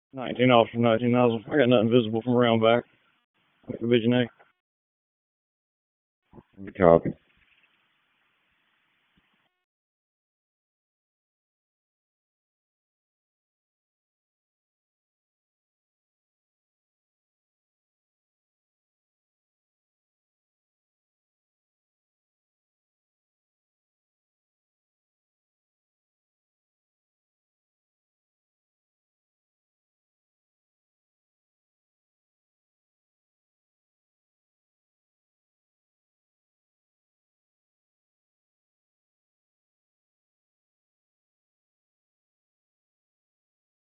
19 Officer 19 nozzle. I got nothing visible from around back. Division A. Copy.